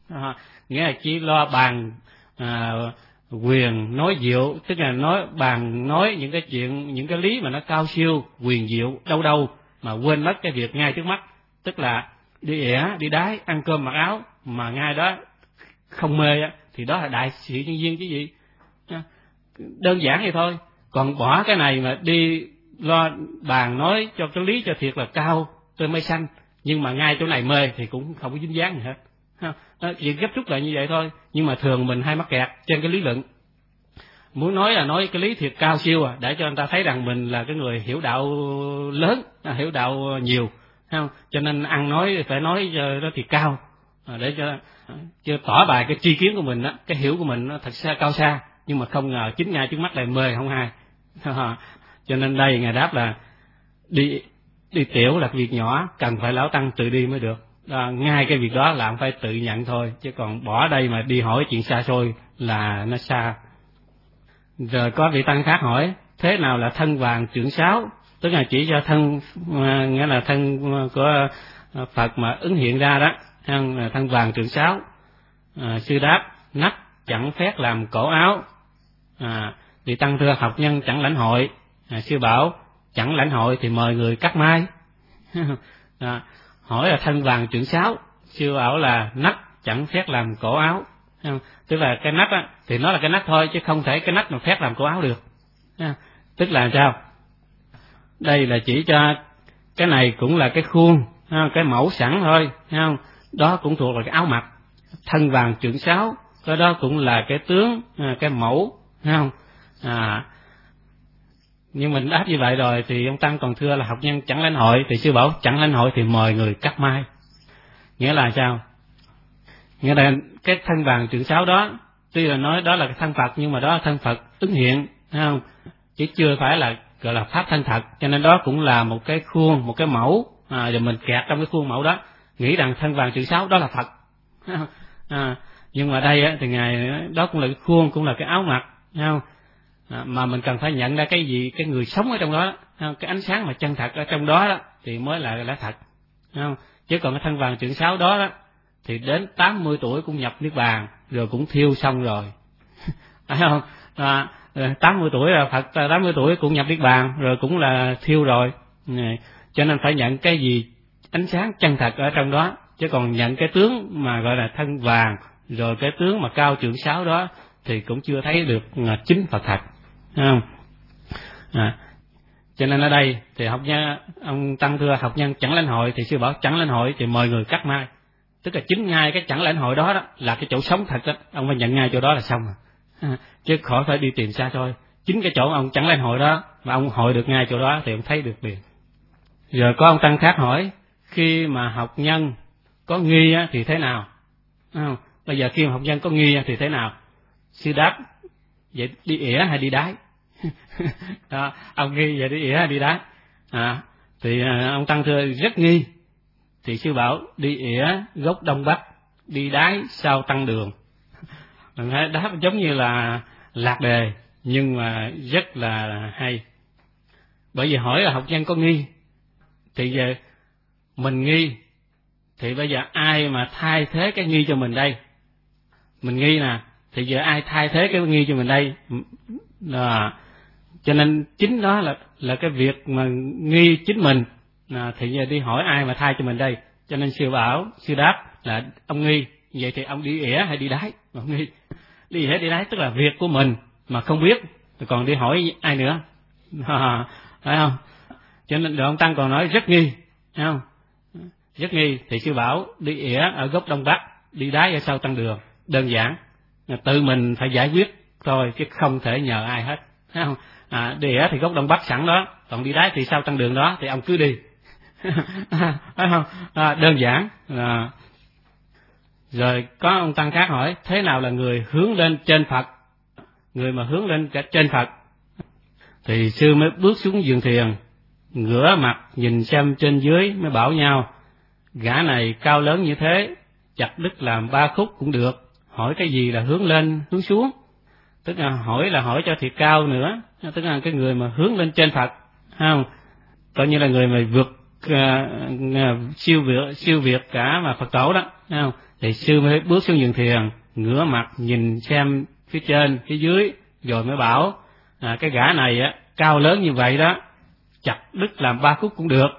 Nghĩa là chỉ lo bàn quyền nói diệu, tức là nói những cái chuyện, những cái lý mà nó cao siêu quyền diệu đâu đâu, mà quên mất cái việc ngay trước mắt, tức là đi ỉa đi đái ăn cơm mặc áo, mà ngay đó không mê á, thì đó là đại sĩ nhân viên chứ gì. Đơn giản vậy thôi. Còn bỏ cái này mà đi lo bàn nói cho cái lý cho thiệt là cao tới mây xanh, nhưng mà ngay chỗ này mê thì cũng không có dính dáng gì hết. Việc gấp rút là như vậy thôi. Nhưng mà thường mình hay mắc kẹt trên cái lý luận, muốn nói là nói cái lý thiệt cao siêu để cho người ta thấy rằng mình là cái người hiểu đạo lớn, hiểu đạo nhiều, không? Cho nên ăn nói phải nói cho nó thiệt cao, để cho tỏ bài cái tri kiến của mình đó, cái hiểu của mình nó thật xa cao xa, nhưng mà không ngờ chính ngay trước mắt lại mê không hay. Cho nên đây ngài đáp là đi tiểu là việc nhỏ, cần phải lão tăng tự đi mới được. Ngay cái việc đó là ông phải tự nhận thôi, chứ còn bỏ đây mà đi hỏi chuyện xa xôi là nó xa. Rồi có vị tăng khác hỏi, thế nào là thân vàng trượng sáo? Tức là chỉ cho thân, nghĩa là thân của Phật mà ứng hiện ra đó, thân vàng trượng sáo. Sư đáp, nách chẳng phép làm cổ áo. Vị tăng thưa học nhân chẳng lãnh hội. Sư bảo, chẳng lãnh hội thì mời người cắt mai. Hỏi là thân vàng trượng sáo, sư bảo là nách chẳng phép làm cổ áo. Tức là cái nách á, thì nó là cái nách thôi, chứ không thể cái nách mà phép làm cổ áo được. Tức là sao? Đây là chỉ cho cái này cũng là cái khuôn, cái mẫu sẵn thôi, không? Đó cũng thuộc là cái áo mặc. Thân vàng trượng sáo, cái đó cũng là cái tướng, cái mẫu, không? Nhưng mình đáp như vậy rồi thì ông tăng còn thưa là học nhân chẳng lãnh hội, thì sư bảo chẳng lãnh hội thì mời người cắt mai. Nghĩa là sao? Nghĩa là cái thân vàng trượng sáo đó, tuy là nói đó là cái thân Phật, nhưng mà đó là thân Phật ứng hiện, không? Chứ chưa phải là gọi là pháp thân thật, cho nên đó cũng là một cái khuôn, một cái mẫu, rồi mình kẹt trong cái khuôn mẫu đó, nghĩ rằng thân vàng trượng sáo đó là Phật. Nhưng mà đây á, thì ngài đó cũng là cái khuôn, cũng là cái áo mặc, không? Mà mình cần phải nhận ra cái gì, cái người sống ở trong đó, cái ánh sáng mà chân thật ở trong đó, thì mới là thật, không? Chứ còn cái thân vàng trượng sáo đó, thì đến 80 tuổi cũng nhập niết bàn, rồi cũng thiêu xong rồi. Phải không? 80 tuổi là Phật, 80 tuổi cũng nhập niết bàn, rồi cũng là thiêu rồi. Cho nên phải nhận cái gì ánh sáng chân thật ở trong đó, chứ còn nhận cái tướng mà gọi là thân vàng, rồi cái tướng mà cao trượng sáo đó, thì cũng chưa thấy được chính Phật thật. Không? Cho nên ở đây thì học nhân, ông tăng thưa học nhân chẳng lãnh hội, thì sư bảo chẳng lãnh hội thì mời người cắt mai. Tức là chính ngay cái chẳng lãnh hội đó, là cái chỗ sống thật đó, ông phải nhận ngay chỗ đó là xong rồi. Chứ khỏi phải đi tìm xa thôi. Chính cái chỗ ông chẳng lãnh hội đó, mà ông hội được ngay chỗ đó thì ông thấy được liền. Rồi có ông tăng khác hỏi, khi mà học nhân có nghi thì thế nào? Bây giờ khi mà học nhân có nghi thì thế nào? Sư đáp, vậy đi ỉa hay đi đái? Ông nghi vậy đi ỉa hay đi đái? Thì ông tăng thưa rất nghi. Thì sư bảo đi ỉa gốc đông bắc, đi đái sau tăng đường. Mình thấy đáp giống như là lạc đề, nhưng mà rất là hay. Bởi vì hỏi là học nhân có nghi, thì giờ mình nghi, thì bây giờ ai mà thay thế cái nghi cho mình đây? Mình nghi nè, thì giờ ai thay thế cái nghi cho mình đây? Cho nên chính đó là cái việc mà nghi chính mình. Thì giờ đi hỏi ai mà thay cho mình đây? Cho nên sư đáp là ông nghi, vậy thì ông đi ỉa hay đi đái? Ông nghi, đi ỉa đi đái tức là việc của mình mà không biết, còn đi hỏi ai nữa? Phải không? Cho nên ông tăng còn nói rất nghi, thấy không? Rất nghi thì sư bảo đi ỉa ở gốc đông bắc, đi đái ở sau tăng đường, đơn giản, tự mình phải giải quyết thôi, chứ không thể nhờ ai hết, thấy không? Đi ỉa thì gốc đông bắc sẵn đó, còn đi đái thì sau tăng đường đó thì ông cứ đi. Phải không? Đơn giản. Rồi có ông tăng khác hỏi, thế nào là người hướng lên trên Phật? Người mà hướng lên trên Phật thì sư mới bước xuống giường thiền, ngửa mặt nhìn xem trên dưới, mới bảo nhau, gã này cao lớn như thế, chặt đứt làm 3 khúc cũng được, hỏi cái gì là hướng lên hướng xuống? Tức là hỏi cho thiệt cao nữa, tức là cái người mà hướng lên trên Phật, không? Coi như là người mà vượt siêu việt cả mà Phật tổ đó, không? Thì sư mới bước xuống giường thiền, ngửa mặt nhìn xem phía trên phía dưới, rồi mới bảo cái gã này á cao lớn như vậy đó, chặt đứt làm 3 khúc cũng được.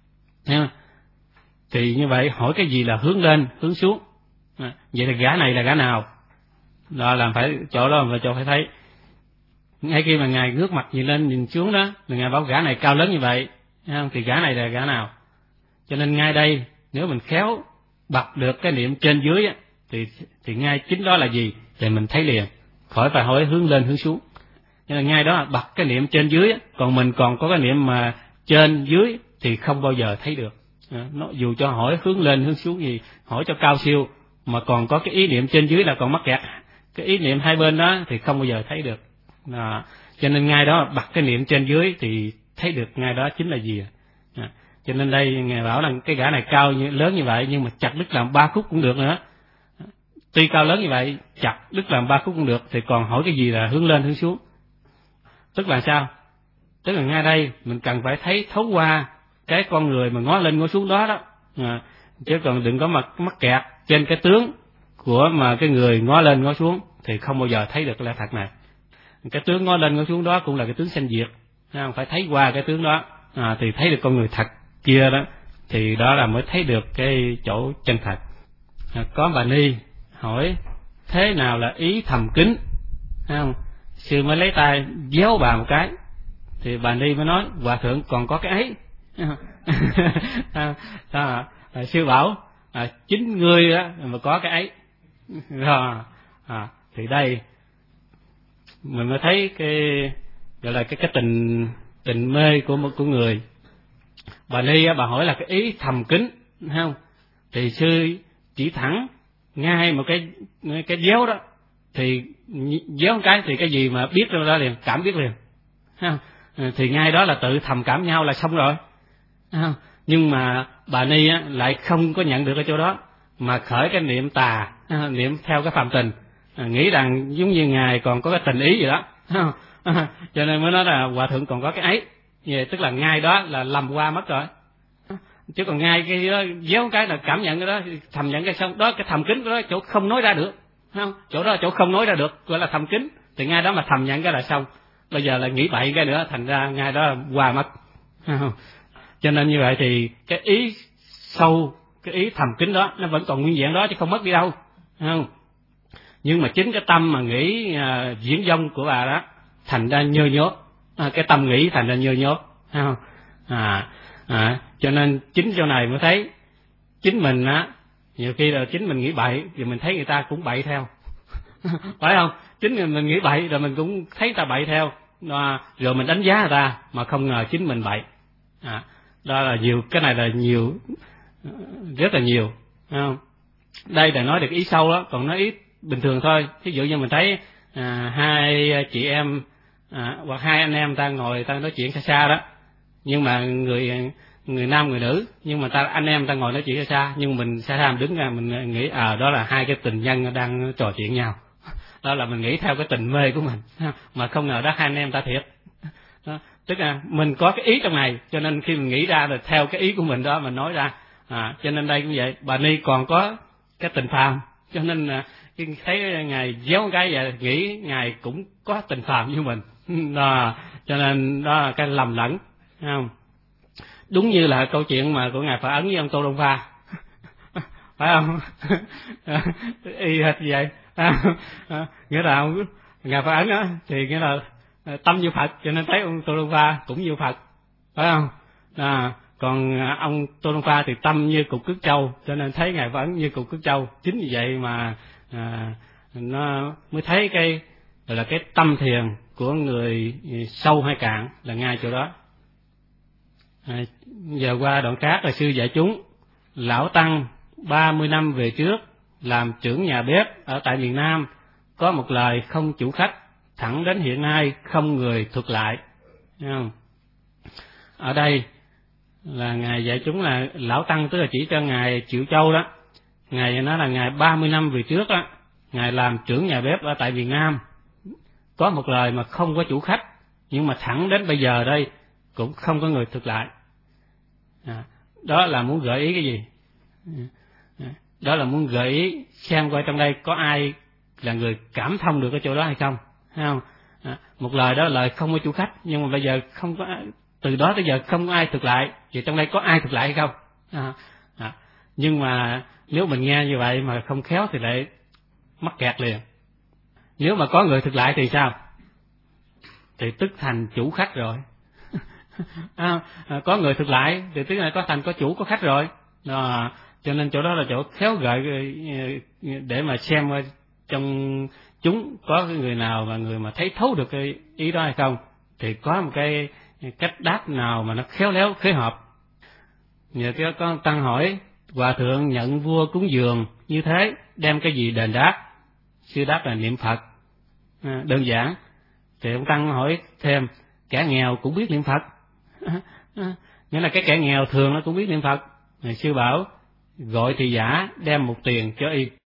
Thì như vậy hỏi cái gì là hướng lên hướng xuống, vậy thì gã này là gã nào? Đó là phải chỗ đó mà chỗ phải thấy. Ngay khi mà ngài ngước mặt nhìn lên nhìn xuống đó, là ngài bảo gã này cao lớn như vậy, thì gã này là gã nào? Cho nên ngay đây nếu mình khéo bật được cái niệm trên dưới á, thì ngay chính đó là gì thì mình thấy liền, khỏi phải hỏi hướng lên hướng xuống. Nên là ngay đó bật cái niệm trên dưới á, còn mình còn có cái niệm mà trên dưới thì không bao giờ thấy được. Nó dù cho hỏi hướng lên hướng xuống gì, hỏi cho cao siêu mà còn có cái ý niệm trên dưới là còn mắc kẹt cái ý niệm hai bên đó thì không bao giờ thấy được. Cho nên ngay đó bật cái niệm trên dưới thì thấy được ngay đó chính là gì. Cho nên đây ngài bảo là cái gã này cao lớn như vậy nhưng mà chặt đứt làm 3 khúc cũng được nữa. Tuy cao lớn như vậy chặt đứt làm 3 khúc cũng được, thì còn hỏi cái gì là hướng lên hướng xuống. Tức là sao? Tức là ngay đây mình cần phải thấy thấu qua cái con người mà ngó lên ngó xuống đó đó, chứ còn đừng có mắc kẹt trên cái tướng của mà cái người ngó lên ngó xuống thì không bao giờ thấy được cái lẽ thật này. Cái tướng ngó lên ngó xuống đó cũng là cái tướng sanh diệt, phải thấy qua cái tướng đó thì thấy được con người thật kia đó, thì đó là mới thấy được cái chỗ chân thật. Có bà ni hỏi thế nào là ý thầm kín, không? Sư mới lấy tay déo bà một cái, thì bà ni mới nói hòa thượng còn có cái ấy. Sư bảo chính ngươi đó mà có cái ấy. Thì đây mình mới thấy cái gọi là cái tình mê của người. Bà ni bà hỏi là cái ý thầm kín, không? Thì sư chỉ thẳng ngay một cái déo đó, thì déo một cái thì cái gì mà biết ra liền, cảm biết liền, không? Thì ngay đó là tự thầm cảm nhau là xong rồi, không? Nhưng mà bà ni lại không có nhận được ở chỗ đó, mà khởi cái niệm tà, niệm theo cái phàm tình, nghĩ rằng giống như ngài còn có cái tình ý gì đó, không? Cho nên mới nói là hòa thượng còn có cái ấy. Tức là ngay đó là lầm qua mất rồi, chứ còn ngay cái đó déo cái là cảm nhận cái đó, thầm nhận cái xong đó, cái thầm kín đó chỗ không nói ra được, không? Chỗ đó chỗ không nói ra được gọi là thầm kín, thì ngay đó mà thầm nhận cái là xong. Bây giờ là nghĩ bậy cái nữa, thành ra ngay đó là qua mất. Cho nên như vậy thì cái ý sâu, cái ý thầm kín đó nó vẫn còn nguyên vẹn đó chứ không mất đi đâu, không? Nhưng mà chính cái tâm mà nghĩ diễn dông của bà đó thành ra nhơ nhốt, cái tâm nghĩ thành ra nhơ nhốt, không? Cho nên chính chỗ này mới thấy chính mình á, nhiều khi là chính mình nghĩ bậy thì mình thấy người ta cũng bậy theo. Phải không? Chính mình nghĩ bậy rồi mình cũng thấy ta bậy theo, rồi mình đánh giá người ta mà không ngờ chính mình bậy. Đó là nhiều, cái này là nhiều, rất là nhiều, không? Đây là nói được ý sâu đó, còn nói ý bình thường thôi. Ví dụ như mình thấy hai chị em hoặc hai anh em ta ngồi ta nói chuyện xa xa đó, nhưng mà người nam người nữ, nhưng mà anh em ta ngồi nói chuyện xa xa, nhưng mình xa xa mình đứng ra mình nghĩ đó là hai cái tình nhân đang trò chuyện nhau. Đó là mình nghĩ theo cái tình mê của mình, mà không ngờ đó hai anh em ta thiệt. Đó, tức là mình có cái ý trong này, cho nên khi mình nghĩ ra là theo cái ý của mình đó mình nói ra. Cho nên đây cũng vậy, bà ni còn có cái tình phàm, cho nên khi thấy ngài déo cái và nghĩ ngài cũng có tình phàm như mình. Cho nên đó là cái lầm lẫn, không? Đúng như là câu chuyện mà của ngài Phật Ấn với ông Tô Đông Pha, phải không? Y hệt như vậy. Nghĩa là ngài Phật Ấn đó thì nghĩa là tâm như Phật, cho nên thấy ông Tô Đông Pha cũng như Phật, phải không? Còn ông Tô Đông Pha thì tâm như cục cước trâu, cho nên thấy ngài Phật Ấn như cục cước trâu. Chính vì vậy mà nó mới thấy cái gọi là cái tâm thiền của người sâu hay cạn là ngay chỗ đó. Giờ qua đoạn khác là sư dạy chúng: lão tăng 30 năm về trước làm trưởng nhà bếp ở tại miền Nam, có một lời không chủ khách, thẳng đến hiện nay không người thuật lại. Không? Ở đây là ngài dạy chúng là lão tăng, tức là chỉ cho ngài Triệu Châu đó. Ngài nói là ngài 30 năm về trước đó, ngài làm trưởng nhà bếp ở tại miền Nam, có một lời mà không có chủ khách, nhưng mà thẳng đến bây giờ đây cũng không có người thực lại. Đó là muốn gợi ý cái gì? đó là muốn gợi ý xem coi trong đây có ai là người cảm thông được cái chỗ đó hay không, thấy không? Một lời đó là lời không có chủ khách, nhưng mà bây giờ không có, từ đó tới giờ không có ai thực lại, thì trong đây có ai thực lại hay không? Nhưng mà nếu mình nghe như vậy mà không khéo thì lại mắc kẹt liền. Nếu mà có người thực lại thì sao? Thì tức thành chủ khách rồi. Có người thực lại thì tức là có chủ có khách rồi. Cho nên chỗ đó là chỗ khéo gợi để mà xem trong chúng có cái người nào mà người mà thấy thấu được cái ý đó hay không, thì có một cái cách đáp nào mà nó khéo léo khế hợp. Nhờ cái con tăng hỏi hòa thượng nhận vua cúng dường như thế đem cái gì đền đáp? Sư đáp là niệm Phật. Đơn giản. Thì ông tăng hỏi thêm, kẻ nghèo cũng biết niệm Phật. Nghĩa là cái kẻ nghèo thường nó cũng biết niệm Phật. Sư bảo gọi thì giả đem một tiền cho y.